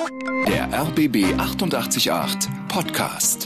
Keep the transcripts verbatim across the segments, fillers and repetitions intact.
Der R B B achtundachtzig Komma acht Podcast.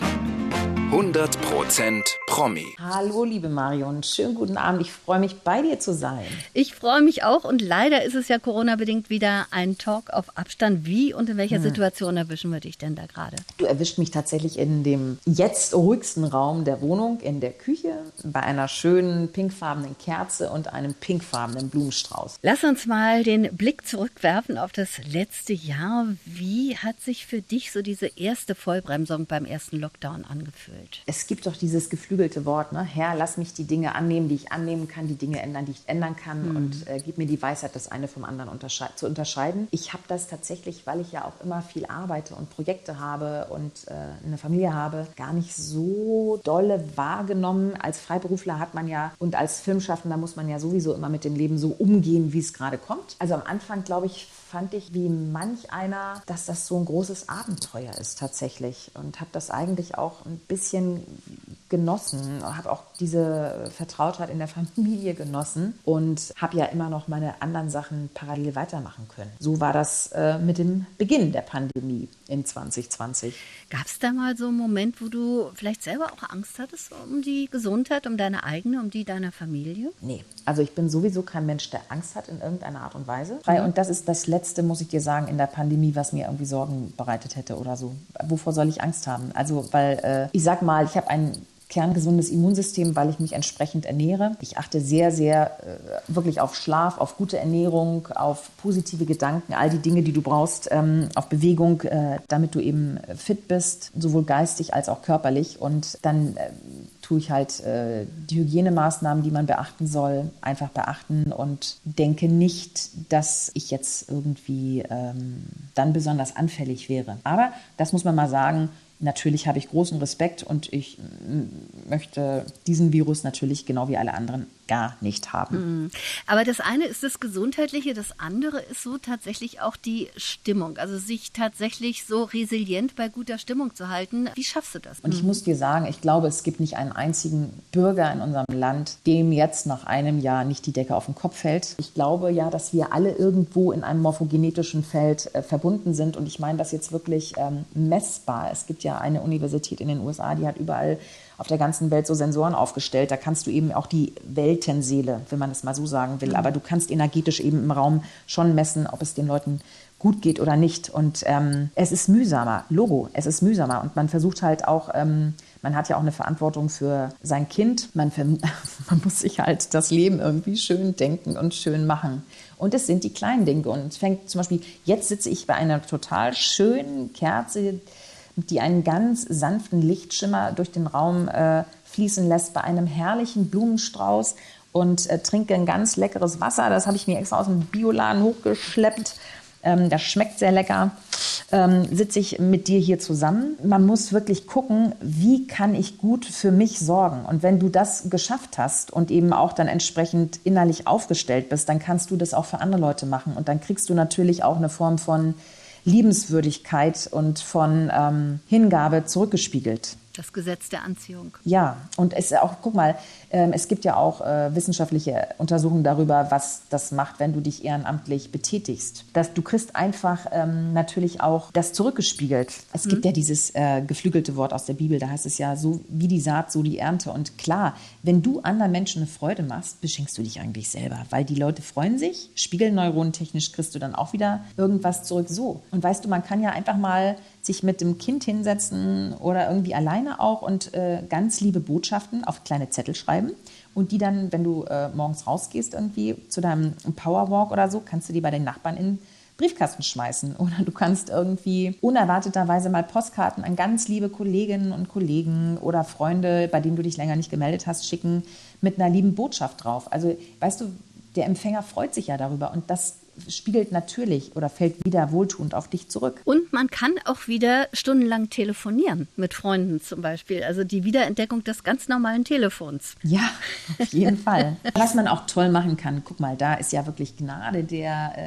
hundert Prozent Promi. Hallo liebe Marion, schönen guten Abend. Ich freue mich, bei dir zu sein. Ich freue mich auch und leider ist es ja Corona-bedingt wieder ein Talk auf Abstand. Wie und in welcher hm. Situation erwischen wir dich denn da gerade? Du erwischt mich tatsächlich in dem jetzt ruhigsten Raum der Wohnung, in der Küche, bei einer schönen pinkfarbenen Kerze und einem pinkfarbenen Blumenstrauß. Lass uns mal den Blick zurückwerfen auf das letzte Jahr. Wie hat sich für dich so diese erste Vollbremsung beim ersten Lockdown angefühlt? Es gibt doch dieses geflügelte Wort, ne? Herr, lass mich die Dinge annehmen, die ich annehmen kann, die Dinge ändern, die ich ändern kann mhm. und äh, gib mir die Weisheit, das eine vom anderen untersche- zu unterscheiden. Ich habe das tatsächlich, weil ich ja auch immer viel arbeite und Projekte habe und äh, eine Familie habe, gar nicht so dolle wahrgenommen. Als Freiberufler hat man ja und als Filmschaffender muss man ja sowieso immer mit dem Leben so umgehen, wie es gerade kommt. Also am Anfang, glaube ich, fand ich wie manch einer, dass das so ein großes Abenteuer ist tatsächlich und habe das eigentlich auch ein bisschen genossen, habe auch diese Vertrautheit in der Familie genossen und habe ja immer noch meine anderen Sachen parallel weitermachen können. So war das äh, mit dem Beginn der Pandemie in zwanzig zwanzig. Gab es da mal so einen Moment, wo du vielleicht selber auch Angst hattest um die Gesundheit, um deine eigene, um die deiner Familie? Nee, also ich bin sowieso kein Mensch, der Angst hat in irgendeiner Art und Weise. Mhm. Und das ist das Letzte, muss ich dir sagen, in der Pandemie, was mir irgendwie Sorgen bereitet hätte oder so. Wovor soll ich Angst haben? Also, weil äh, ich sag mal, ich habe ein kerngesundes Immunsystem, weil ich mich entsprechend ernähre. Ich achte sehr, sehr äh, wirklich auf Schlaf, auf gute Ernährung, auf positive Gedanken, all die Dinge, die du brauchst, ähm, auf Bewegung, äh, damit du eben fit bist, sowohl geistig als auch körperlich. Und dann äh, tue ich halt äh, die Hygienemaßnahmen, die man beachten soll, einfach beachten und denke nicht, dass ich jetzt irgendwie ähm, dann besonders anfällig wäre. Aber das muss man mal sagen, natürlich habe ich großen Respekt und ich m- möchte diesen Virus natürlich genau wie alle anderen gar nicht haben. Aber das eine ist das Gesundheitliche, das andere ist so tatsächlich auch die Stimmung. Also sich tatsächlich so resilient bei guter Stimmung zu halten. Wie schaffst du das? Und ich muss dir sagen, ich glaube, es gibt nicht einen einzigen Bürger in unserem Land, dem jetzt nach einem Jahr nicht die Decke auf den Kopf fällt. Ich glaube ja, dass wir alle irgendwo in einem morphogenetischen Feld äh, verbunden sind. Und ich meine das jetzt wirklich ähm, messbar. Es gibt ja eine Universität in den U S A, die hat überall auf der ganzen Welt so Sensoren aufgestellt. Da kannst du eben auch die Weltenseele, wenn man es mal so sagen will. Aber du kannst energetisch eben im Raum schon messen, ob es den Leuten gut geht oder nicht. Und ähm, es ist mühsamer, Logo, es ist mühsamer. Und man versucht halt auch, ähm, man hat ja auch eine Verantwortung für sein Kind. Man, man muss sich halt das Leben irgendwie schön denken und schön machen. Und es sind die kleinen Dinge. Und es fängt zum Beispiel, jetzt sitze ich bei einer total schönen Kerze, die einen ganz sanften Lichtschimmer durch den Raum äh, fließen lässt, bei einem herrlichen Blumenstrauß und äh, trinke ein ganz leckeres Wasser. Das habe ich mir extra aus dem Bioladen hochgeschleppt. Ähm, das schmeckt sehr lecker. Ähm, sitze ich mit dir hier zusammen. Man muss wirklich gucken, wie kann ich gut für mich sorgen. Und wenn du das geschafft hast und eben auch dann entsprechend innerlich aufgestellt bist, dann kannst du das auch für andere Leute machen. Und dann kriegst du natürlich auch eine Form von Liebenswürdigkeit und von ähm, Hingabe zurückgespiegelt. Das Gesetz der Anziehung. Ja, und es auch, guck mal, ähm, es gibt ja auch äh, wissenschaftliche Untersuchungen darüber, was das macht, wenn du dich ehrenamtlich betätigst. Dass du kriegst einfach ähm, natürlich auch das zurückgespiegelt. Es mhm. gibt ja dieses äh, geflügelte Wort aus der Bibel, da heißt es ja, so wie die Saat, so die Ernte. Und klar, wenn du anderen Menschen eine Freude machst, beschenkst du dich eigentlich selber, weil die Leute freuen sich, spiegelneuronentechnisch kriegst du dann auch wieder irgendwas zurück. So. Und weißt du, man kann ja einfach mal sich mit dem Kind hinsetzen oder irgendwie alleine auch und äh, ganz liebe Botschaften auf kleine Zettel schreiben und die dann, wenn du äh, morgens rausgehst irgendwie zu deinem Powerwalk oder so, kannst du die bei den Nachbarn in den Briefkasten schmeißen oder du kannst irgendwie unerwarteterweise mal Postkarten an ganz liebe Kolleginnen und Kollegen oder Freunde, bei denen du dich länger nicht gemeldet hast, schicken mit einer lieben Botschaft drauf. Also weißt du, der Empfänger freut sich ja darüber und das spiegelt natürlich oder fällt wieder wohltuend auf dich zurück. Und man kann auch wieder stundenlang telefonieren mit Freunden zum Beispiel. Also die Wiederentdeckung des ganz normalen Telefons. Ja, auf jeden Fall. Was man auch toll machen kann, guck mal, da ist ja wirklich Gnade der äh,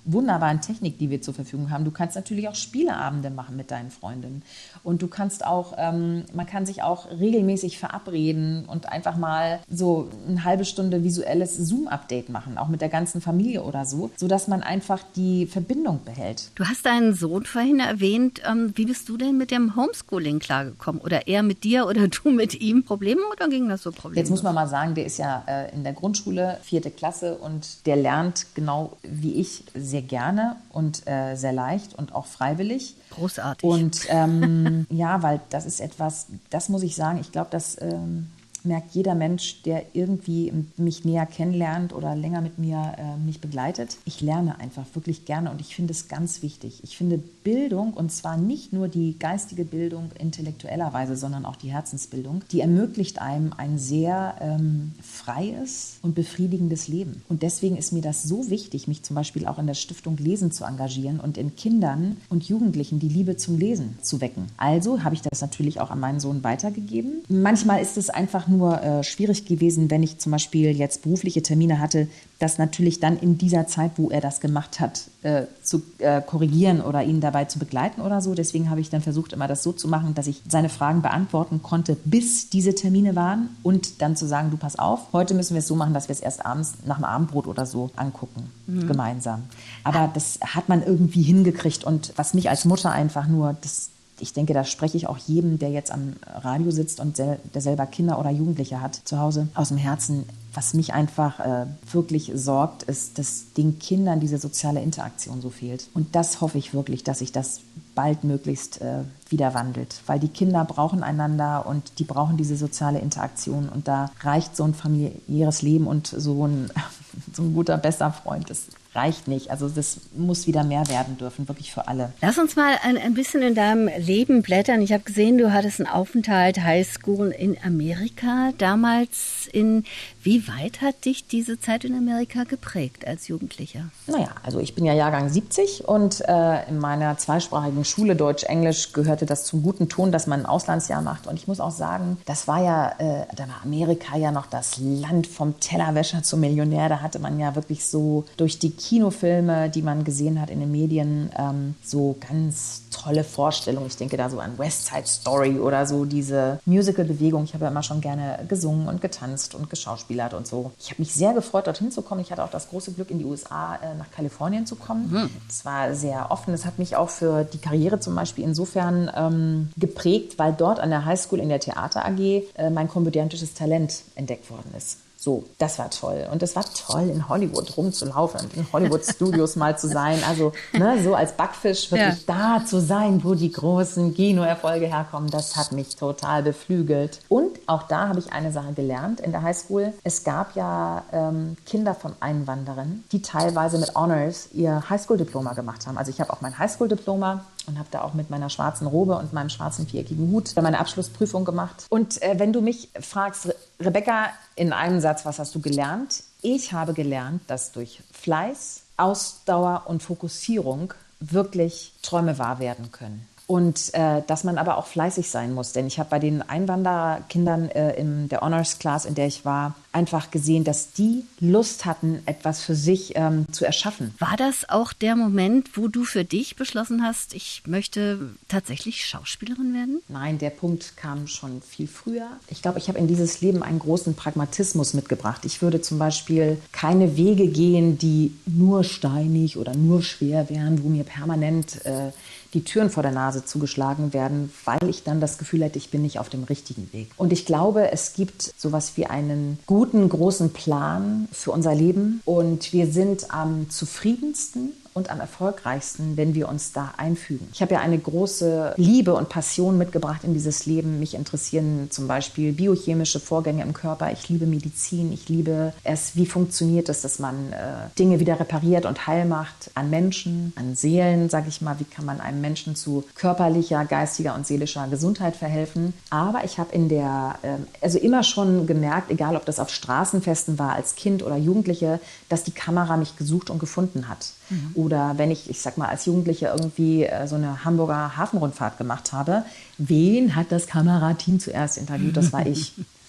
wunderbaren Technik, die wir zur Verfügung haben. Du kannst natürlich auch Spieleabende machen mit deinen Freundinnen. Und du kannst auch, ähm, man kann sich auch regelmäßig verabreden und einfach mal so eine halbe Stunde visuelles Zoom-Update machen, auch mit der ganzen Familie oder so, sodass man einfach die Verbindung behält. Du hast deinen Sohn vorhin erwähnt. Ähm, wie bist du denn mit dem Homeschooling klargekommen? Oder er mit dir oder du mit ihm? Probleme oder ging das so problemlos? Jetzt muss man mal sagen, der ist ja äh, in der Grundschule, vierte Klasse, und der lernt genau wie ich sehr gerne und äh, sehr leicht und auch freiwillig. Großartig. Und ähm, ja, weil das ist etwas, das muss ich sagen, ich glaube, das ähm, merkt jeder Mensch, der irgendwie mich näher kennenlernt oder länger mit mir äh, mich begleitet. Ich lerne einfach wirklich gerne und ich finde es ganz wichtig. Ich finde Bildung, und zwar nicht nur die geistige Bildung intellektuellerweise, sondern auch die Herzensbildung, die ermöglicht einem ein sehr ähm, freies und befriedigendes Leben. Und deswegen ist mir das so wichtig, mich zum Beispiel auch in der Stiftung Lesen zu engagieren und in Kindern und Jugendlichen die Liebe zum Lesen zu wecken. Also habe ich das natürlich auch an meinen Sohn weitergegeben. Manchmal ist es einfach nur äh, schwierig gewesen, wenn ich zum Beispiel jetzt berufliche Termine hatte, das natürlich dann in dieser Zeit, wo er das gemacht hat, äh, zu äh, korrigieren oder ihn dabei zu begleiten oder so. Deswegen habe ich dann versucht, immer das so zu machen, dass ich seine Fragen beantworten konnte, bis diese Termine waren, und dann zu sagen, du pass auf, heute müssen wir es so machen, dass wir es erst abends nach dem Abendbrot oder so angucken, mhm. gemeinsam. Aber das hat man irgendwie hingekriegt, und was mich als Mutter einfach nur, das ich denke, da spreche ich auch jedem, der jetzt am Radio sitzt und sel- der selber Kinder oder Jugendliche hat zu Hause, aus dem Herzen. Was mich einfach äh, wirklich sorgt, ist, dass den Kindern diese soziale Interaktion so fehlt. Und das hoffe ich wirklich, dass sich das baldmöglichst äh, wieder wandelt. Weil die Kinder brauchen einander und die brauchen diese soziale Interaktion. Und da reicht so ein familiäres Leben und so ein, so ein guter, bester Freund, das reicht nicht. Also das muss wieder mehr werden dürfen, wirklich für alle. Lass uns mal ein, ein bisschen in deinem Leben blättern. Ich habe gesehen, du hattest einen Aufenthalt, Highschool in Amerika. Damals in, wie weit hat dich diese Zeit in Amerika geprägt als Jugendlicher? Naja, also ich bin ja Jahrgang siebzig und äh, in meiner zweisprachigen Schule Deutsch-Englisch gehörte das zum guten Ton, dass man ein Auslandsjahr macht. Und ich muss auch sagen, das war ja, äh, da war Amerika ja noch das Land vom Tellerwäscher zum Millionär. Da hatte man ja wirklich so durch die Kinofilme, die man gesehen hat in den Medien, ähm, so ganz tolle Vorstellungen. Ich denke da so an West Side Story oder so diese Musical-Bewegung. Ich habe ja immer schon gerne gesungen und getanzt und geschauspielert und so. Ich habe mich sehr gefreut, dorthin zu kommen. Ich hatte auch das große Glück, in die U S A äh, nach Kalifornien zu kommen. Es mhm. war sehr offen. Es hat mich auch für die Karriere zum Beispiel insofern ähm, geprägt, weil dort an der Highschool in der Theater A G äh, mein komödiantisches Talent entdeckt worden ist. So, das war toll. Und es war toll, in Hollywood rumzulaufen und in Hollywood-Studios mal zu sein. Also ne, so als Backfisch wirklich ja. da zu sein, wo die großen Kinoerfolge herkommen, das hat mich total beflügelt. Und auch da habe ich eine Sache gelernt in der Highschool. Es gab ja ähm, Kinder von Einwanderern, die teilweise mit Honors ihr Highschool-Diploma gemacht haben. Also ich habe auch mein Highschool-Diploma und habe da auch mit meiner schwarzen Robe und meinem schwarzen viereckigen Hut meine Abschlussprüfung gemacht. Und äh, wenn du mich fragst, Re- Rebecca, in einem Satz, was hast du gelernt? Ich habe gelernt, dass durch Fleiß, Ausdauer und Fokussierung wirklich Träume wahr werden können. Und äh, dass man aber auch fleißig sein muss. Denn ich habe bei den Einwandererkindern äh, in der Honors Class, in der ich war, einfach gesehen, dass die Lust hatten, etwas für sich ähm, zu erschaffen. War das auch der Moment, wo du für dich beschlossen hast, ich möchte tatsächlich Schauspielerin werden? Nein, der Punkt kam schon viel früher. Ich glaube, ich habe in dieses Leben einen großen Pragmatismus mitgebracht. Ich würde zum Beispiel keine Wege gehen, die nur steinig oder nur schwer wären, wo mir permanent äh, die Türen vor der Nase zugeschlagen werden, weil ich dann das Gefühl hätte, ich bin nicht auf dem richtigen Weg. Und ich glaube, es gibt sowas wie einen guten, großen Plan für unser Leben. Und wir sind am zufriedensten und am erfolgreichsten, wenn wir uns da einfügen. Ich habe ja eine große Liebe und Passion mitgebracht in dieses Leben. Mich interessieren zum Beispiel biochemische Vorgänge im Körper. Ich liebe Medizin. Ich liebe es, wie funktioniert es, dass man äh, Dinge wieder repariert und heil macht an Menschen, an Seelen, sage ich mal. Wie kann man einem Menschen zu körperlicher, geistiger und seelischer Gesundheit verhelfen? Aber ich habe in der, äh, also immer schon gemerkt, egal ob das auf Straßenfesten war als Kind oder Jugendliche, dass die Kamera mich gesucht und gefunden hat. Mhm. Oder wenn ich, ich sag mal, als Jugendliche irgendwie äh, so eine Hamburger Hafenrundfahrt gemacht habe, wen hat das Kamerateam zuerst interviewt? Das war ich.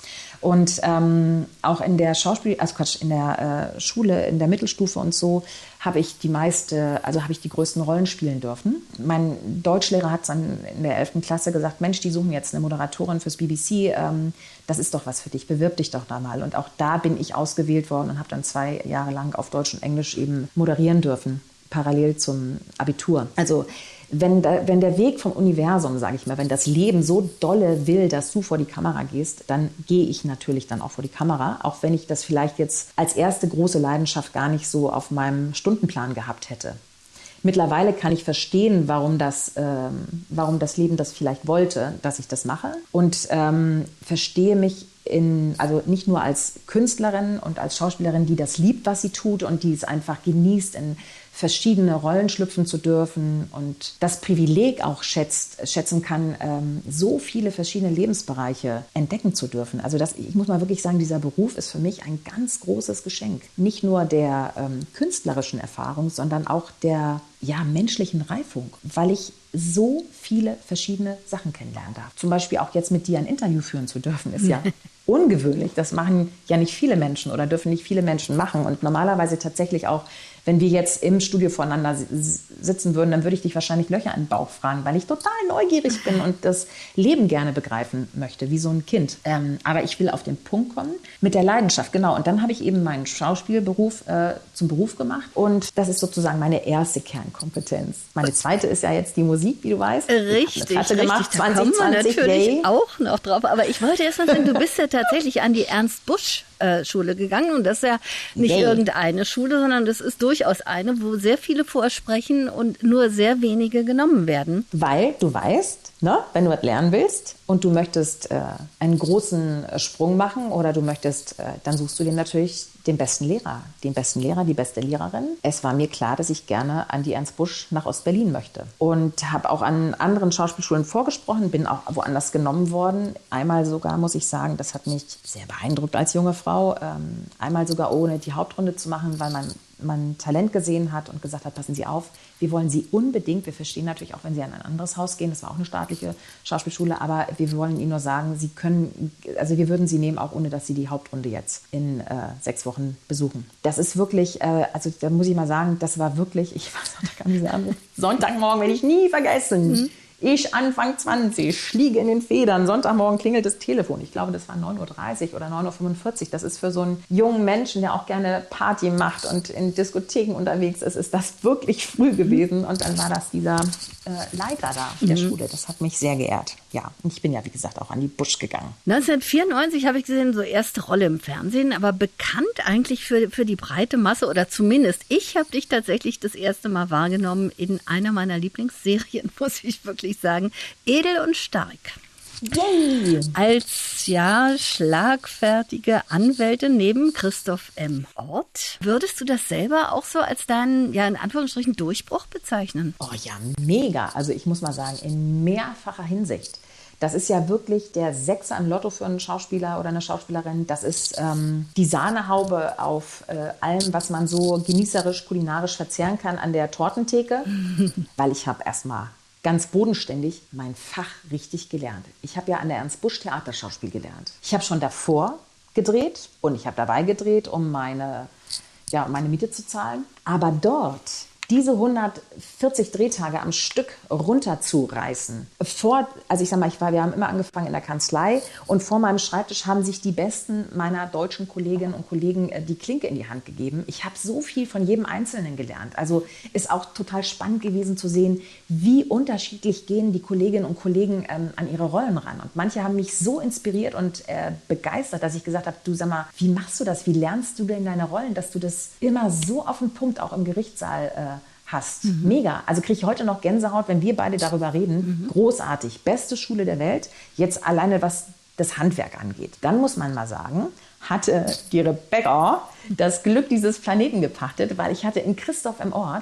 Und ähm, auch in der Schauspiel, also Quatsch, in der äh, Schule, in der Mittelstufe und so, habe ich die meiste, also habe ich die größten Rollen spielen dürfen. Mein Deutschlehrer hat dann in der elften Klasse gesagt, Mensch, die suchen jetzt eine Moderatorin fürs B B C, ähm, das ist doch was für dich, bewirb dich doch da mal. Und auch da bin ich ausgewählt worden und habe dann zwei Jahre lang auf Deutsch und Englisch eben moderieren dürfen, parallel zum Abitur. Also wenn, da, wenn der Weg vom Universum, sage ich mal, wenn das Leben so dolle will, dass du vor die Kamera gehst, dann gehe ich natürlich dann auch vor die Kamera, auch wenn ich das vielleicht jetzt als erste große Leidenschaft gar nicht so auf meinem Stundenplan gehabt hätte. Mittlerweile kann ich verstehen, warum das, ähm, warum das Leben das vielleicht wollte, dass ich das mache, und ähm, verstehe mich in, also nicht nur als Künstlerin und als Schauspielerin, die das liebt, was sie tut und die es einfach genießt, in verschiedene Rollen schlüpfen zu dürfen und das Privileg auch schätzt, schätzen kann, ähm, so viele verschiedene Lebensbereiche entdecken zu dürfen. Also das, ich muss mal wirklich sagen, dieser Beruf ist für mich ein ganz großes Geschenk. Nicht nur der ähm, künstlerischen Erfahrung, sondern auch der ja, menschlichen Reifung, weil ich so viele verschiedene Sachen kennenlernen darf. Zum Beispiel auch jetzt mit dir ein Interview führen zu dürfen, ist ja ungewöhnlich. Das machen ja nicht viele Menschen oder dürfen nicht viele Menschen machen. Und normalerweise tatsächlich auch, wenn wir jetzt im Studio voneinander sitzen würden, dann würde ich dich wahrscheinlich Löcher in den Bauch fragen, weil ich total neugierig bin und das Leben gerne begreifen möchte, wie so ein Kind. Ähm, aber ich will auf den Punkt kommen mit der Leidenschaft, genau. Und dann habe ich eben meinen Schauspielberuf äh, zum Beruf gemacht und das ist sozusagen meine erste Kernkompetenz. Meine zweite ist ja jetzt die Musik, wie du weißt. Richtig, ich habe eine gemacht, richtig. Da kommen wir natürlich yay. auch noch drauf. Aber ich wollte erst mal sagen, du bist ja tatsächlich an die Ernst-Busch-Schule gegangen und das ist ja nicht Yay. irgendeine Schule, sondern das ist durchaus eine, wo sehr viele vorsprechen und nur sehr wenige genommen werden. Weil du weißt, ne, wenn du was lernen willst und du möchtest äh, einen großen Sprung machen oder du möchtest, äh, dann suchst du dir natürlich den besten Lehrer, den besten Lehrer, die beste Lehrerin. Es war mir klar, dass ich gerne an die Ernst Busch nach Ostberlin möchte und habe auch an anderen Schauspielschulen vorgesprochen, bin auch woanders genommen worden. Einmal sogar, muss ich sagen, das hat mich sehr beeindruckt als junge Frau, ähm, einmal sogar ohne die Hauptrunde zu machen, weil man man Talent gesehen hat und gesagt hat, passen Sie auf, wir wollen Sie unbedingt, wir verstehen natürlich auch, wenn Sie an ein anderes Haus gehen, das war auch eine staatliche Schauspielschule, aber wir wollen Ihnen nur sagen, Sie können, also wir würden Sie nehmen, auch ohne, dass Sie die Hauptrunde jetzt in äh, sechs Wochen besuchen. Das ist wirklich, äh, also da muss ich mal sagen, das war wirklich, ich war Sonntag an diesem Anruf, Sonntagmorgen werde ich nie vergessen. Mhm. Ich Anfang zwanzig, liege in den Federn, Sonntagmorgen klingelt das Telefon. Ich glaube, das war neun Uhr dreißig oder neun Uhr fünfundvierzig. Das ist für so einen jungen Menschen, der auch gerne Party macht und in Diskotheken unterwegs ist, ist das wirklich früh gewesen. Und dann war das dieser äh, Leiter da der mhm. Schule. Das hat mich sehr geehrt. Ja, und ich bin ja, wie gesagt, auch an die Busch gegangen. neunzehnhundertvierundneunzig habe ich gesehen, so erste Rolle im Fernsehen, aber bekannt eigentlich für, für die breite Masse oder zumindest ich habe dich tatsächlich das erste Mal wahrgenommen in einer meiner Lieblingsserien, muss ich wirklich sagen, Edel und Stark. Yay! Als ja schlagfertige Anwältin neben Christoph M. Orth. Würdest du das selber auch so als deinen, ja in Anführungsstrichen, Durchbruch bezeichnen? Oh ja, mega. Also ich muss mal sagen, in mehrfacher Hinsicht. Das ist ja wirklich der Sechser im Lotto für einen Schauspieler oder eine Schauspielerin. Das ist ähm, die Sahnehaube auf äh, allem, was man so genießerisch, kulinarisch verzehren kann an der Tortentheke. Weil ich habe erstmal ganz bodenständig mein Fach richtig gelernt. Ich habe ja an der Ernst Busch Theaterschauspiel gelernt. Ich habe schon davor gedreht und ich habe dabei gedreht, um meine, ja, meine Miete zu zahlen. Aber dort diese hundertvierzig Drehtage am Stück runterzureißen. Vor, also ich sag mal, ich war, wir haben immer angefangen in der Kanzlei und vor meinem Schreibtisch haben sich die besten meiner deutschen Kolleginnen und Kollegen die Klinke in die Hand gegeben. Ich habe so viel von jedem Einzelnen gelernt. Also ist auch total spannend gewesen zu sehen, wie unterschiedlich gehen die Kolleginnen und Kollegen ähm, an ihre Rollen ran. Und manche haben mich so inspiriert und äh, begeistert, dass ich gesagt habe, du sag mal, wie machst du das? Wie lernst du denn deine Rollen, dass du das immer so auf den Punkt auch im Gerichtssaal äh, hast. Mhm. Mega. Also kriege ich heute noch Gänsehaut, wenn wir beide darüber reden. Mhm. Großartig. Beste Schule der Welt. Jetzt alleine, was das Handwerk angeht. Dann muss man mal sagen, hatte die Rebecca das Glück dieses Planeten gepachtet, weil ich hatte in Christoph M. Orth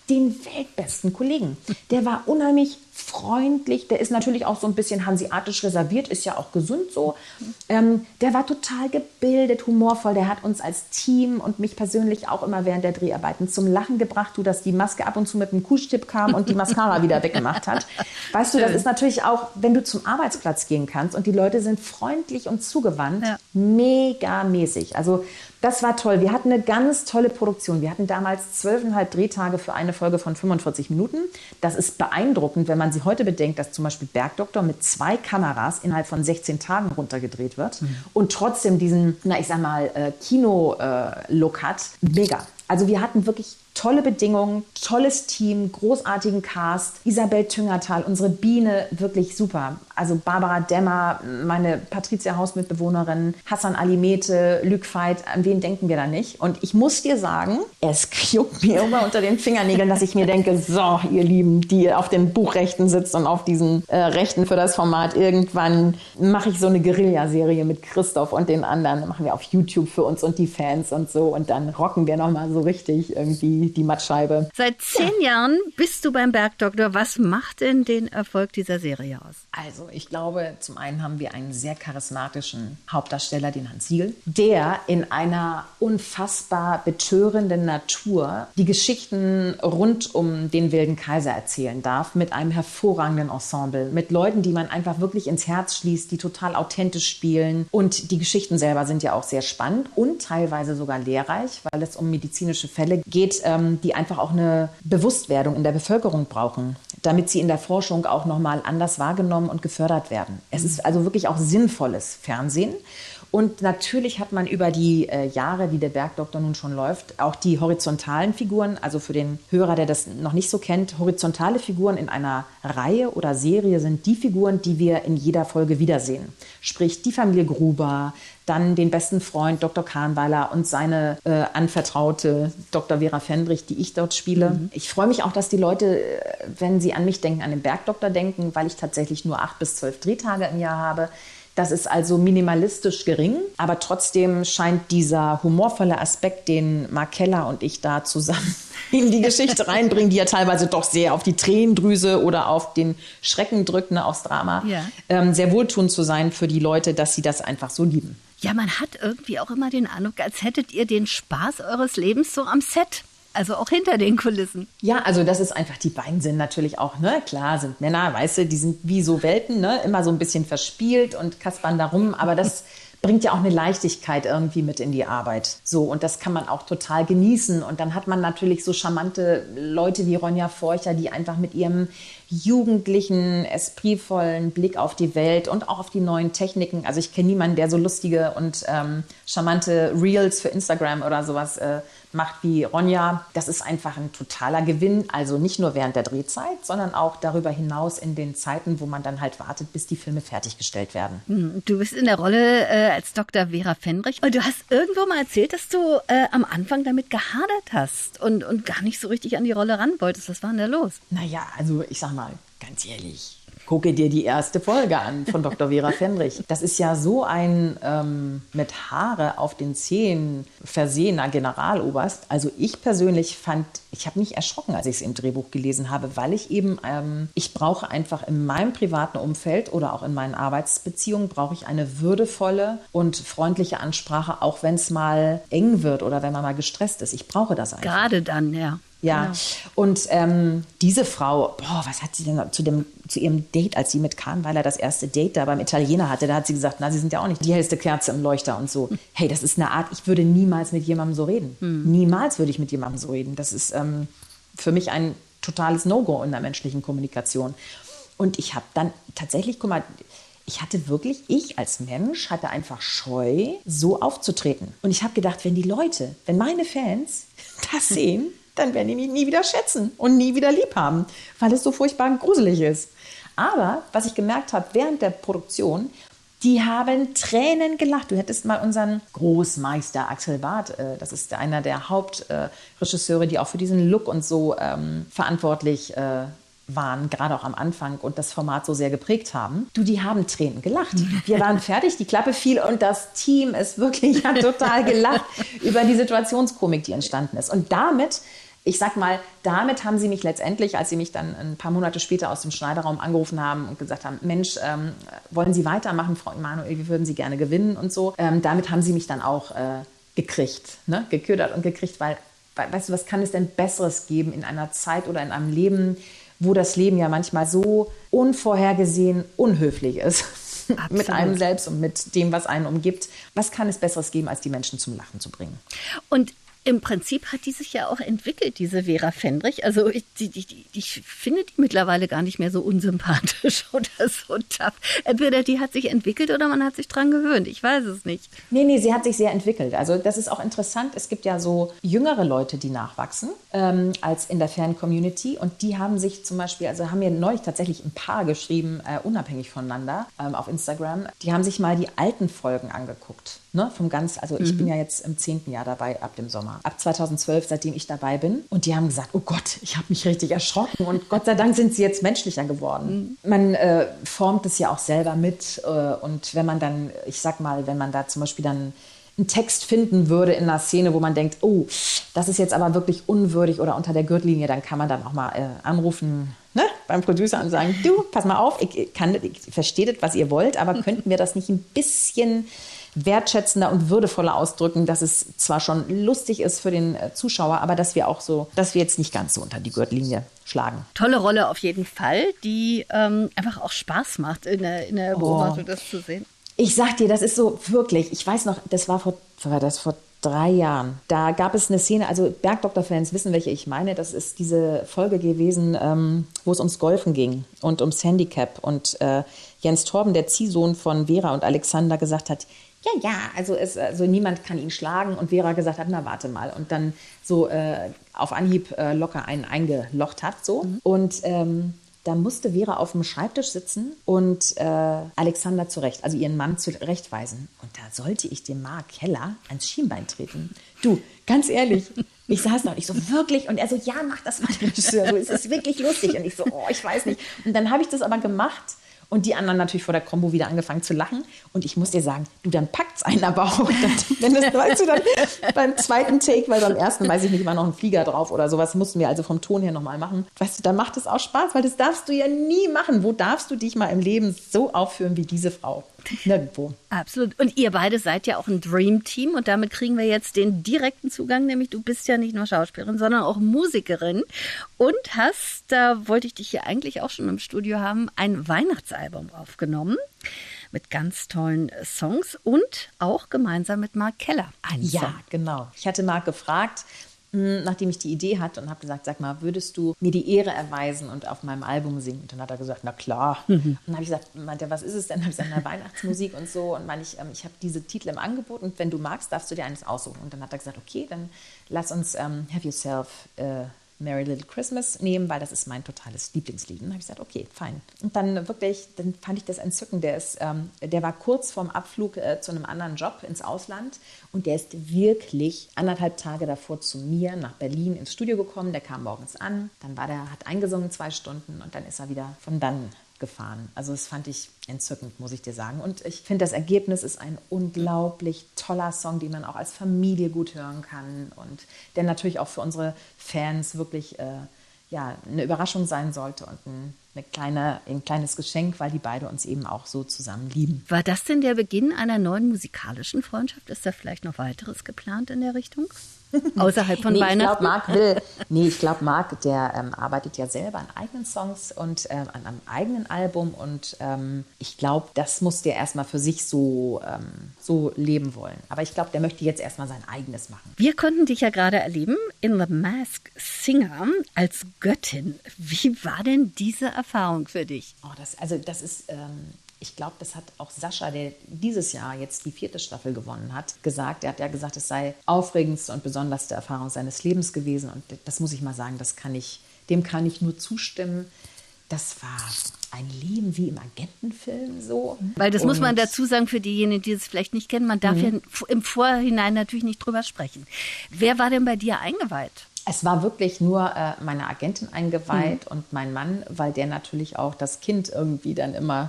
den weltbesten Kollegen. Der war unheimlich freundlich, der ist natürlich auch so ein bisschen hanseatisch reserviert, ist ja auch gesund so. Ähm, der war total gebildet, humorvoll, der hat uns als Team und mich persönlich auch immer während der Dreharbeiten zum Lachen gebracht, du, dass die Maske ab und zu mit einem Kuschtipp kam und die Mascara wieder weggemacht hat. Weißt du, das ist natürlich auch, wenn du zum Arbeitsplatz gehen kannst und die Leute sind freundlich und zugewandt, ja. mega mäßig. Also das war toll. Wir hatten eine ganz tolle Produktion. Wir hatten damals zwölfeinhalb Drehtage für eine Folge von fünfundvierzig Minuten. Das ist beeindruckend, wenn man sich heute bedenkt, dass zum Beispiel Bergdoktor mit zwei Kameras innerhalb von sechzehn Tagen runtergedreht wird mhm. und trotzdem diesen, na ich sag mal, äh, Kino-Look äh, hat. Mega. Also wir hatten wirklich tolle Bedingungen, tolles Team, großartigen Cast. Isabel Tüngertal, unsere Biene, wirklich super. Also Barbara Demmer, meine Patricia Hausmitbewohnerin, Hassan Alimete, Luc Veit, an wen denken wir da nicht? Und ich muss dir sagen, es juckt mir immer unter den Fingernägeln, dass ich mir denke, so, ihr Lieben, die auf den Buchrechten sitzt und auf diesen äh, Rechten für das Format, irgendwann mache ich so eine Guerilla-Serie mit Christoph und den anderen. Dann machen wir auf YouTube für uns und die Fans und so und dann rocken wir nochmal so richtig irgendwie die Mattscheibe. Seit zehn ja. Jahren bist du beim Bergdoktor. Was macht denn den Erfolg dieser Serie aus? Also ich glaube, zum einen haben wir einen sehr charismatischen Hauptdarsteller, den Hans Siegel, der in einer unfassbar betörenden Natur die Geschichten rund um den Wilden Kaiser erzählen darf, mit einem hervorragenden Ensemble, mit Leuten, die man einfach wirklich ins Herz schließt, die total authentisch spielen. Und die Geschichten selber sind ja auch sehr spannend und teilweise sogar lehrreich, weil es um medizinische Fälle geht, die einfach auch eine Bewusstwerdung in der Bevölkerung brauchen, damit sie in der Forschung auch nochmal anders wahrgenommen und gefördert werden. Es ist also wirklich auch sinnvolles Fernsehen. Und natürlich hat man über die äh, Jahre, wie der Bergdoktor nun schon läuft, auch die horizontalen Figuren, also für den Hörer, der das noch nicht so kennt, horizontale Figuren in einer Reihe oder Serie sind die Figuren, die wir in jeder Folge wiedersehen. Sprich die Familie Gruber, dann den besten Freund Doktor Kahnweiler und seine äh, Anvertraute Doktor Vera Fendrich, die ich dort spiele. Mhm. Ich freue mich auch, dass die Leute, wenn sie an mich denken, an den Bergdoktor denken, weil ich tatsächlich nur acht bis zwölf Drehtage im Jahr habe. Das ist also minimalistisch gering, aber trotzdem scheint dieser humorvolle Aspekt, den Mark Keller und ich da zusammen in die Geschichte reinbringen, die ja teilweise doch sehr auf die Tränendrüse oder auf den Schrecken drückt, ne, aufs Drama, ja. ähm, sehr wohltuend zu sein für die Leute, dass sie das einfach so lieben. Ja, man hat irgendwie auch immer den Eindruck, als hättet ihr den Spaß eures Lebens so am Set. Also auch hinter den Kulissen. Ja, also das ist einfach, die beiden sind natürlich auch, ne, klar, sind Männer, weißt du, die sind wie so Welten, ne, immer so ein bisschen verspielt und kaspern da rum, aber das bringt ja auch eine Leichtigkeit irgendwie mit in die Arbeit. So, und das kann man auch total genießen. Und dann hat man natürlich so charmante Leute wie Ronja Forcher, die einfach mit ihrem jugendlichen, espritvollen Blick auf die Welt und auch auf die neuen Techniken. Also ich kenne niemanden, der so lustige und ähm, charmante Reels für Instagram oder sowas äh, macht wie Ronja. Das ist einfach ein totaler Gewinn. Also nicht nur während der Drehzeit, sondern auch darüber hinaus in den Zeiten, wo man dann halt wartet, bis die Filme fertiggestellt werden. Du bist in der Rolle äh, als Doktor Vera Fendrich. Und du hast irgendwo mal erzählt, dass du äh, am Anfang damit gehadert hast und, und gar nicht so richtig an die Rolle ran wolltest. Was war denn da los? Naja, also ich sag mal, ganz ehrlich, gucke dir die erste Folge an von Doktor Vera Fendrich. Das ist ja so ein ähm, mit Haare auf den Zähnen versehener Generaloberst. Also ich persönlich fand, ich habe mich erschrocken, als ich es im Drehbuch gelesen habe, weil ich eben, ähm, ich brauche einfach in meinem privaten Umfeld oder auch in meinen Arbeitsbeziehungen, brauche ich eine würdevolle und freundliche Ansprache, auch wenn es mal eng wird oder wenn man mal gestresst ist. Ich brauche das einfach. Gerade dann, ja. Ja, genau. Und ähm, diese Frau, boah, was hat sie denn zu, dem, zu ihrem Date, als sie mit Kahnweiler das erste Date da beim Italiener hatte, da hat sie gesagt, na, sie sind ja auch nicht die hellste Kerze im Leuchter und so. Hey, das ist eine Art, ich würde niemals mit jemandem so reden. Hm. Niemals würde ich mit jemandem so reden. Das ist ähm, für mich ein totales No-Go in der menschlichen Kommunikation. Und ich habe dann tatsächlich, guck mal, ich hatte wirklich, ich als Mensch hatte einfach Scheu, so aufzutreten. Und ich habe gedacht, wenn die Leute, wenn meine Fans das sehen, dann werden die mich nie wieder schätzen und nie wieder lieb haben, weil es so furchtbar gruselig ist. Aber was ich gemerkt habe während der Produktion, die haben Tränen gelacht. Du hättest mal unseren Großmeister Axel Barth, äh, das ist einer der Hauptregisseure, äh, die auch für diesen Look und so ähm, verantwortlich äh, waren, gerade auch am Anfang und das Format so sehr geprägt haben. Du, die haben Tränen gelacht. Wir waren fertig, die Klappe fiel und das Team ist wirklich hat total gelacht über die Situationskomik, die entstanden ist. Und damit ich sag mal, damit haben sie mich letztendlich, als sie mich dann ein paar Monate später aus dem Schneiderraum angerufen haben und gesagt haben, Mensch, ähm, wollen Sie weitermachen, Frau Emanuel, wir würden Sie gerne gewinnen und so. Ähm, damit haben sie mich dann auch äh, gekriegt, ne? geködert und gekriegt, weil, weil, weißt du, was kann es denn Besseres geben in einer Zeit oder in einem Leben, wo das Leben ja manchmal so unvorhergesehen unhöflich ist. Mit einem selbst und mit dem, was einen umgibt. Was kann es Besseres geben, als die Menschen zum Lachen zu bringen? Und im Prinzip hat die sich ja auch entwickelt, diese Vera Fendrich. Also ich, die, die, ich finde die mittlerweile gar nicht mehr so unsympathisch oder so tough. Entweder die hat sich entwickelt oder man hat sich dran gewöhnt. Ich weiß es nicht. Nee, nee, sie hat sich sehr entwickelt. Also das ist auch interessant. Es gibt ja so jüngere Leute, die nachwachsen ähm, als in der Fan-Community. Und die haben sich zum Beispiel, also haben mir neulich tatsächlich ein Paar geschrieben, äh, unabhängig voneinander ähm, auf Instagram. Die haben sich mal die alten Folgen angeguckt. Ne, vom ganz, also ich mhm. bin ja jetzt im zehnten Jahr dabei, ab dem Sommer. Ab zweitausendzwölf, seitdem ich dabei bin. Und die haben gesagt, oh Gott, ich habe mich richtig erschrocken. Und Gott sei Dank sind sie jetzt menschlicher geworden. Mhm. Man äh, formt es ja auch selber mit. Äh, und wenn man dann, ich sag mal, wenn man da zum Beispiel dann einen Text finden würde in einer Szene, wo man denkt, oh, das ist jetzt aber wirklich unwürdig oder unter der Gürtellinie, dann kann man dann auch mal äh, anrufen, ne, beim Producer und sagen, du, pass mal auf, ich, kann, ich verstehe das, was ihr wollt, aber könnten wir das nicht ein bisschen wertschätzender und würdevoller ausdrücken, dass es zwar schon lustig ist für den Zuschauer, aber dass wir auch so, dass wir jetzt nicht ganz so unter die Gürtellinie schlagen. Tolle Rolle auf jeden Fall, die ähm, einfach auch Spaß macht, in der, in der Beobachtung oh. das zu sehen. Ich sag dir, das ist so wirklich, ich weiß noch, das war vor, war das vor drei Jahren. Da gab es eine Szene, also Bergdoktor-Fans wissen, welche ich meine. Das ist diese Folge gewesen, ähm, wo es ums Golfen ging und ums Handicap. Und äh, Jens Torben, der Ziehsohn von Vera und Alexander, gesagt hat, ja, ja, also, es, also niemand kann ihn schlagen. Und Vera gesagt hat, na warte mal. Und dann so äh, auf Anhieb äh, locker einen eingelocht hat. So. Mhm. Und ähm, da musste Vera auf dem Schreibtisch sitzen und äh, Alexander zurecht, also ihren Mann zurechtweisen. Und da sollte ich dem Mark Keller ans Schienbein treten. Du, ganz ehrlich, ich saß da und ich so, wirklich? Und er so, ja, mach das mal, der Regisseur. So, es ist wirklich lustig. Und ich so, oh, ich weiß nicht. Und dann habe ich das aber gemacht. Und die anderen natürlich vor der Combo wieder angefangen zu lachen. Und ich muss dir sagen, du, dann packt's einen aber auch. Dann, wenn das, weißt du, dann beim zweiten Take, weil beim ersten, weiß ich nicht, war noch ein Flieger drauf oder sowas, mussten wir also vom Ton her nochmal machen. Weißt du, da macht es auch Spaß, weil das darfst du ja nie machen. Wo darfst du dich mal im Leben so aufführen wie diese Frau? Nirgendwo. Absolut. Und ihr beide seid ja auch ein Dream-Team und damit kriegen wir jetzt den direkten Zugang, nämlich du bist ja nicht nur Schauspielerin, sondern auch Musikerin und hast, da wollte ich dich hier eigentlich auch schon im Studio haben, ein Weihnachtsalbum aufgenommen mit ganz tollen Songs und auch gemeinsam mit Mark Keller. Ja, Song. Genau. Ich hatte Mark gefragt, nachdem ich die Idee hatte und habe gesagt, sag mal, würdest du mir die Ehre erweisen und auf meinem Album singen? Und dann hat er gesagt, na klar. Mhm. Und dann habe ich gesagt, meinte, was ist es denn? Dann habe ich gesagt, na, Weihnachtsmusik und so. Und meine ich, ähm, ich habe diese Titel im Angebot und wenn du magst, darfst du dir eines aussuchen. Und dann hat er gesagt, okay, dann lass uns ähm, Have Yourself äh, Merry Little Christmas nehmen, weil das ist mein totales Lieblingslied. Und dann habe ich gesagt, okay, fein. Und dann wirklich, dann fand ich das entzückend. Der, ist, ähm, der war kurz vorm Abflug äh, zu einem anderen Job ins Ausland und der ist wirklich anderthalb Tage davor zu mir nach Berlin ins Studio gekommen. Der kam morgens an, dann war der, hat eingesungen zwei Stunden und dann ist er wieder von dann gefahren. Also das fand ich entzückend, muss ich dir sagen. Und ich finde, das Ergebnis ist ein unglaublich toller Song, den man auch als Familie gut hören kann und der natürlich auch für unsere Fans wirklich äh, ja, eine Überraschung sein sollte und ein, eine kleine, ein kleines Geschenk, weil die beide uns eben auch so zusammen lieben. War das denn der Beginn einer neuen musikalischen Freundschaft? Ist da vielleicht noch weiteres geplant in der Richtung? Außerhalb von nee, Weihnachten? Ich glaube, Mark will, nee, ich glaube, Mark, der ähm, arbeitet ja selber an eigenen Songs und ähm, an einem eigenen Album und ähm, ich glaube, das muss der erstmal für sich so, ähm, so leben wollen. Aber ich glaube, der möchte jetzt erstmal sein eigenes machen. Wir konnten dich ja gerade erleben in The Masked Singer als Göttin. Wie war denn diese Erfahrung für dich? Oh, das, also das ist... Ähm, Ich glaube, das hat auch Sascha, der dieses Jahr jetzt die vierte Staffel gewonnen hat, gesagt. Er hat ja gesagt, es sei aufregendste und besonderste Erfahrung seines Lebens gewesen. Und das muss ich mal sagen, das kann ich, dem kann ich nur zustimmen. Das war ein Leben wie im Agentenfilm so. Weil das und muss man dazu sagen, für diejenigen, die es vielleicht nicht kennen, man darf mhm. ja im Vorhinein natürlich nicht drüber sprechen. Wer war denn bei dir eingeweiht? Es war wirklich nur äh, meine Agentin eingeweiht mhm. und mein Mann, weil der natürlich auch das Kind irgendwie dann immer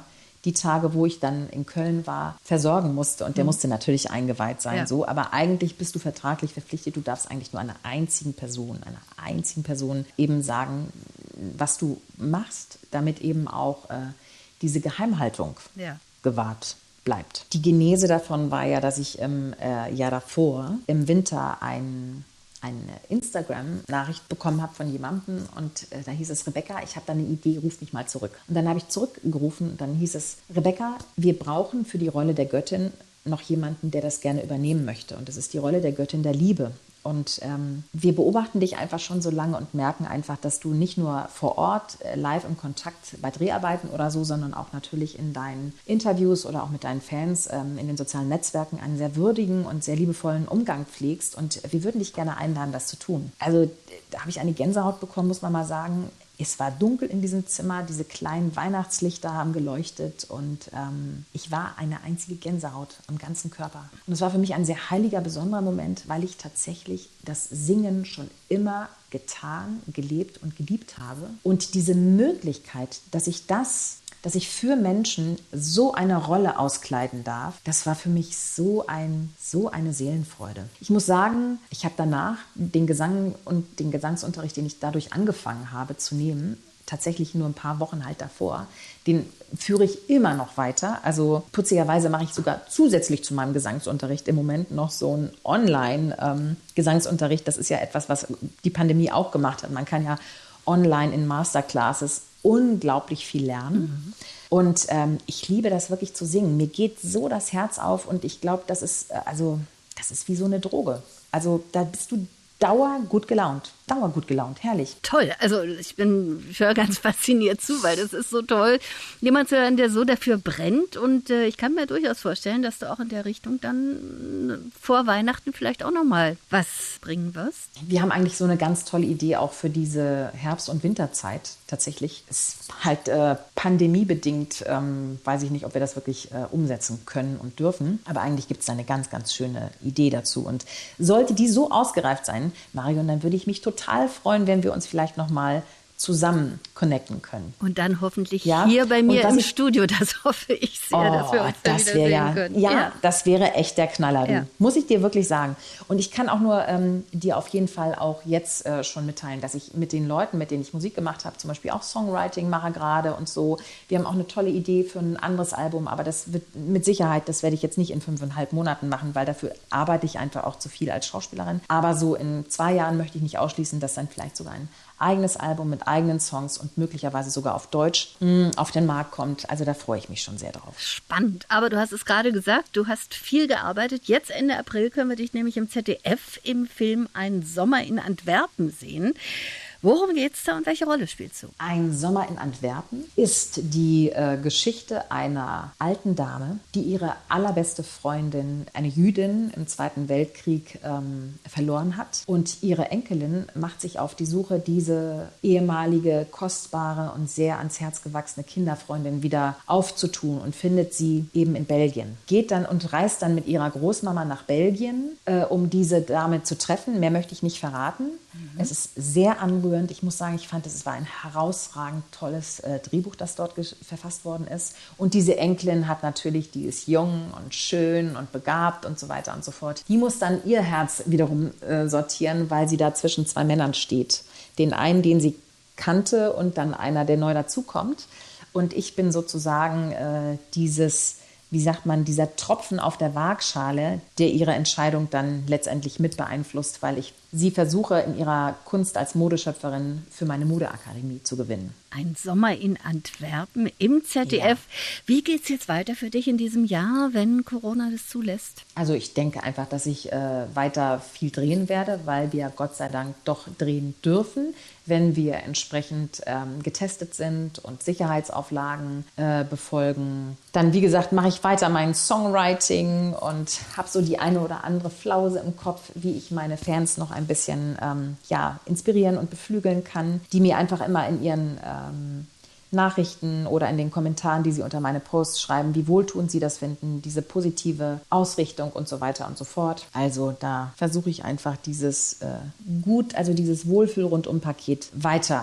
die Tage, wo ich dann in Köln war, versorgen musste. Und der mhm. musste natürlich eingeweiht sein. Ja. So. Aber eigentlich bist du vertraglich verpflichtet. Du darfst eigentlich nur einer einzigen Person, einer einzigen Person eben sagen, was du machst, damit eben auch äh, diese Geheimhaltung ja. gewahrt bleibt. Die Genese davon war ja, dass ich im äh, Jahr davor, im Winter, ein, eine Instagram-Nachricht bekommen habe von jemandem und äh, da hieß es, Rebecca, ich habe da eine Idee, ruf mich mal zurück. Und dann habe ich zurückgerufen und dann hieß es, Rebecca, wir brauchen für die Rolle der Göttin noch jemanden, der das gerne übernehmen möchte. Und das ist die Rolle der Göttin der Liebe. Und ähm, wir beobachten dich einfach schon so lange und merken einfach, dass du nicht nur vor Ort äh, live im Kontakt bei Dreharbeiten oder so, sondern auch natürlich in deinen Interviews oder auch mit deinen Fans ähm, in den sozialen Netzwerken einen sehr würdigen und sehr liebevollen Umgang pflegst. Und wir würden dich gerne einladen, das zu tun. Also da habe ich eine Gänsehaut bekommen, muss man mal sagen. Es war dunkel in diesem Zimmer, diese kleinen Weihnachtslichter haben geleuchtet und ähm, ich war eine einzige Gänsehaut am ganzen Körper. Und es war für mich ein sehr heiliger, besonderer Moment, weil ich tatsächlich das Singen schon immer getan, gelebt und geliebt habe. Und diese Möglichkeit, dass ich das, dass ich für Menschen so eine Rolle auskleiden darf, das war für mich so, ein, so eine Seelenfreude. Ich muss sagen, ich habe danach den Gesang und den Gesangsunterricht, den ich dadurch angefangen habe zu nehmen, tatsächlich nur ein paar Wochen halt davor, den führe ich immer noch weiter. Also putzigerweise mache ich sogar zusätzlich zu meinem Gesangsunterricht im Moment noch so einen Online-Gesangsunterricht. Das ist ja etwas, was die Pandemie auch gemacht hat. Man kann ja online in Masterclasses unglaublich viel lernen. Mhm. Und ähm, ich liebe das wirklich zu singen. Mir geht so das Herz auf und ich glaube, das ist, also, das ist wie so eine Droge. Also da bist du Dauer gut gelaunt. Dauer gut gelaunt. Herrlich. Toll. Also ich bin ich höre ganz fasziniert zu, weil das ist so toll, jemand zu hören, der so dafür brennt. Und äh, ich kann mir durchaus vorstellen, dass du auch in der Richtung dann vor Weihnachten vielleicht auch nochmal was bringen wirst. Wir haben eigentlich so eine ganz tolle Idee auch für diese Herbst- und Winterzeit tatsächlich. Es ist halt äh, pandemiebedingt, ähm, weiß ich nicht, ob wir das wirklich äh, umsetzen können und dürfen. Aber eigentlich gibt es da eine ganz, ganz schöne Idee dazu. Und sollte die so ausgereift sein, Marion, dann würde ich mich total freuen, wenn wir uns vielleicht noch mal zusammen connecten können. Und dann hoffentlich ja? hier bei mir im ich, Studio, das hoffe ich sehr, oh, dass wir uns da wieder sehen ja, können. Ja, ja, das wäre echt der Knaller, ja. muss ich dir wirklich sagen. Und ich kann auch nur ähm, dir auf jeden Fall auch jetzt äh, schon mitteilen, dass ich mit den Leuten, mit denen ich Musik gemacht habe, zum Beispiel auch Songwriting mache gerade und so. Wir haben auch eine tolle Idee für ein anderes Album, aber das wird mit Sicherheit, das werde ich jetzt nicht in fünfeinhalb Monaten machen, weil dafür arbeite ich einfach auch zu viel als Schauspielerin. Aber so in zwei Jahren möchte ich nicht ausschließen, dass dann vielleicht sogar ein eigenes Album mit eigenen Songs und möglicherweise sogar auf Deutsch mh, auf den Markt kommt. Also da freue ich mich schon sehr drauf. Spannend. Aber du hast es gerade gesagt, du hast viel gearbeitet. Jetzt Ende April können wir dich nämlich im Z D F im Film Ein Sommer in Antwerpen sehen. Worum geht's da und welche Rolle spielst du? Ein Sommer in Antwerpen ist die äh, Geschichte einer alten Dame, die ihre allerbeste Freundin, eine Jüdin im Zweiten Weltkrieg, ähm, verloren hat. Und ihre Enkelin macht sich auf die Suche, diese ehemalige, kostbare und sehr ans Herz gewachsene Kinderfreundin wieder aufzutun und findet sie eben in Belgien. Geht dann und reist dann mit ihrer Großmama nach Belgien, äh, um diese Dame zu treffen. Mehr möchte ich nicht verraten. Mhm. Es ist sehr anrührend. Ich muss sagen, ich fand, es war ein herausragend tolles äh, Drehbuch, das dort verfasst worden ist. Und diese Enkelin hat natürlich, die ist jung und schön und begabt und so weiter und so fort. Die muss dann ihr Herz wiederum äh, sortieren, weil sie da zwischen zwei Männern steht. Den einen, den sie kannte und dann einer, der neu dazukommt. Und ich bin sozusagen äh, dieses, wie sagt man, dieser Tropfen auf der Waagschale, der ihre Entscheidung dann letztendlich mit beeinflusst, weil ich sie versuche, in ihrer Kunst als Modeschöpferin für meine Modeakademie zu gewinnen. Ein Sommer in Antwerpen im Z D F. Ja. Wie geht es jetzt weiter für dich in diesem Jahr, wenn Corona das zulässt? Also ich denke einfach, dass ich äh, weiter viel drehen werde, weil wir Gott sei Dank doch drehen dürfen, wenn wir entsprechend ähm, getestet sind und Sicherheitsauflagen äh, befolgen. Dann, wie gesagt, mache ich weiter mein Songwriting und habe so die eine oder andere Flause im Kopf, wie ich meine Fans noch ein bisschen ähm, ja, inspirieren und beflügeln kann, die mir einfach immer in ihren ähm, Nachrichten oder in den Kommentaren, die sie unter meine Posts schreiben, wie wohltuend sie das finden, diese positive Ausrichtung und so weiter und so fort. Also da versuche ich einfach dieses äh, gut, also dieses Wohlfühl-Rundum-Paket weiter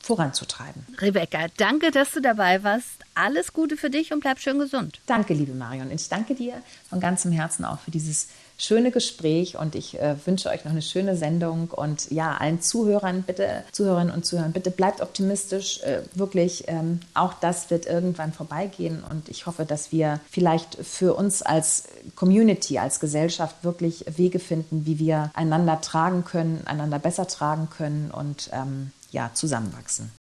voranzutreiben. Rebecca, danke, dass du dabei warst. Alles Gute für dich und bleib schön gesund. Danke, liebe Marion. Ich danke dir von ganzem Herzen auch für dieses schöne Gespräch und ich äh, wünsche euch noch eine schöne Sendung und ja, allen Zuhörern, bitte, Zuhörerinnen und Zuhörern, bitte bleibt optimistisch, äh, wirklich, ähm, auch das wird irgendwann vorbeigehen und ich hoffe, dass wir vielleicht für uns als Community, als Gesellschaft wirklich Wege finden, wie wir einander tragen können, einander besser tragen können und ähm, ja, zusammenwachsen.